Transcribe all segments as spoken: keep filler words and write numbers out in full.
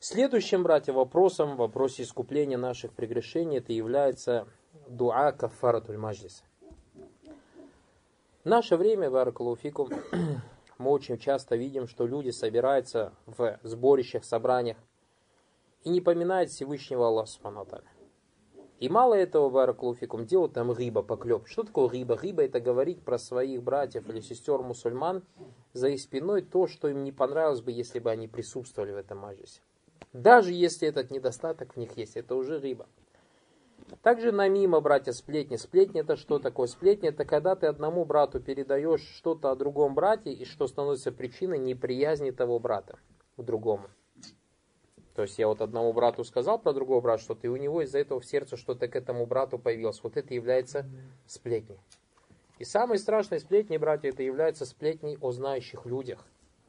Следующим, братья, вопросом, в вопросе искупления наших прегрешений, это является дуа кафаратуль маджлис. В наше время, баракаллаху фикум, мы очень часто видим, что люди собираются в сборищах, собраниях и не поминают Всевышнего Аллаха субхану ва тааля. И мало этого, баракаллаху фикум, делают там риба, поклеп. Что такое риба? Риба — это говорить про своих братьев или сестер мусульман за их спиной то, что им не понравилось бы, если бы они присутствовали в этом маджлисе. Даже если этот недостаток в них есть, это уже риба. Также намима, братья, сплетни. Сплетни — это что такое? Сплетни — это когда ты одному брату передаешь что-то о другом брате, и что становится причиной неприязни того брата к другому. То есть я вот одному брату сказал про другого брата что-то, и у него из-за этого в сердце что-то к этому брату появилось. Вот это является сплетней. И самой страшной сплетней, братья, это является сплетней о знающих людях.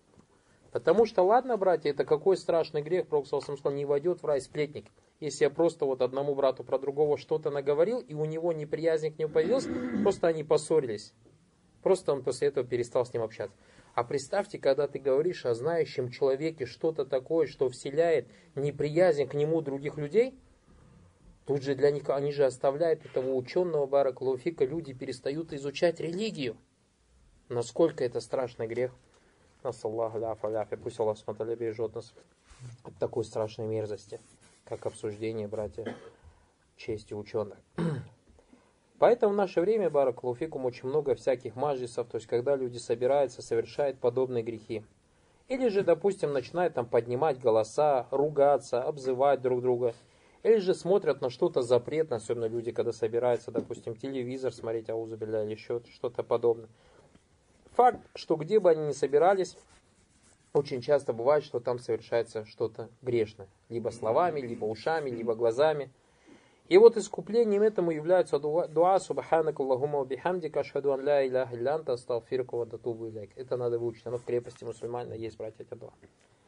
Потому что, ладно, братья, это какой страшный грех, Пророк саллаллаху алейхи ва саллям сказал, не войдет в рай сплетник. Если я просто вот одному брату про другого что-то наговорил, и у него неприязнь к нему появилась, просто они поссорились. Просто он после этого перестал с ним общаться. А представьте, когда ты говоришь о знающем человеке что-то такое, что вселяет неприязнь к нему других людей, тут же для них, они же оставляют этого ученого, баракаллаху фика, люди перестают изучать религию. Насколько это страшный грех. Нас Аллах, пусть Аллах смотрели, бережет нас от такой страшной мерзости, как обсуждение, братья, чести ученых. Поэтому в наше время, баракаллаху фикум, очень много всяких маджлисов, то есть когда люди собираются, совершают подобные грехи. Или же, допустим, начинают там поднимать голоса, ругаться, обзывать друг друга. Или же смотрят на что-то запретное, особенно люди, когда собираются, допустим, телевизор смотреть, аузу билля, или еще что-то подобное. Факт, что где бы они ни собирались, очень часто бывает, что там совершается что-то грешное. Либо словами, либо ушами, либо глазами. И вот искуплением этому является дуа «Субханак Аллахумма ва бихамдика, ашхаду ан ля иляха илля анта, астагфирука ва атубу илейк». Это надо выучить, оно в крепости мусульманина есть, братья, это дуа.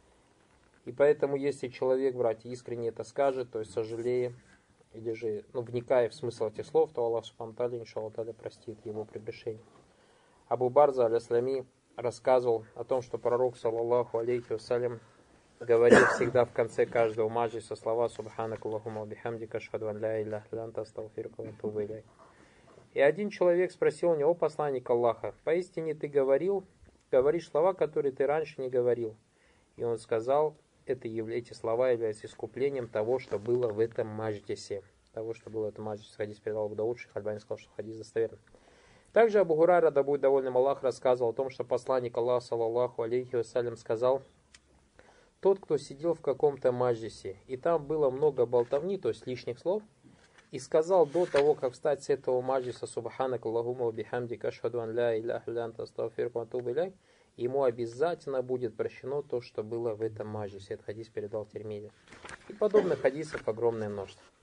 И поэтому, если человек, братья, искренне это скажет, то есть сожалея, или же ну, вникая в смысл этих слов, то Аллах субхану ва тааля, иншаллах тааля, простит его прегрешение. Абу Барза аль-Аслами рассказывал о том, что пророк, саллаллаху алейхи вассалям, говорил всегда в конце каждого маджлиса слова «Субханак Аллахумма ва бихамдика, ашхаду ан ля иляха илля анта, астагфирука ва атубу илейк». И один человек спросил у него, посланник Аллаха, «Поистине ты говорил, говоришь слова, которые ты раньше не говорил». И он сказал, это, эти слова являются искуплением того, что было в этом маджлисе. Того, что было в этом маджлисе. Хадис передал Абу Дауд, Шейх Альбани сказал, что хадис достоверный. Также Абу Хурайра, да будет довольным Аллах, рассказывал о том, что посланник Аллаха, саллаллаху алейхи вассалям, сказал, тот, кто сидел в каком-то маджлисе, и там было много болтовни, то есть лишних слов, и сказал до того, как встать с этого маджлиса «Субханак Аллахумма ва бихамдика, ашхаду ан ля иляха илля анта, астагфирука ва атубу илейк», ему обязательно будет прощено то, что было в этом маджлисе. Этот хадис передал Тирмизи. И подобных хадисов огромное множество.